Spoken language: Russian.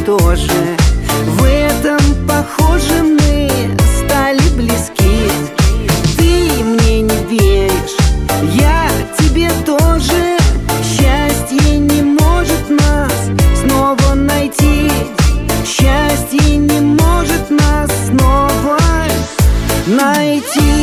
тоже. В этом, похоже, мы стали близки. Ты мне не веришь, я тебе тоже. Счастье не может нас снова найти. Счастье не может нас снова найти.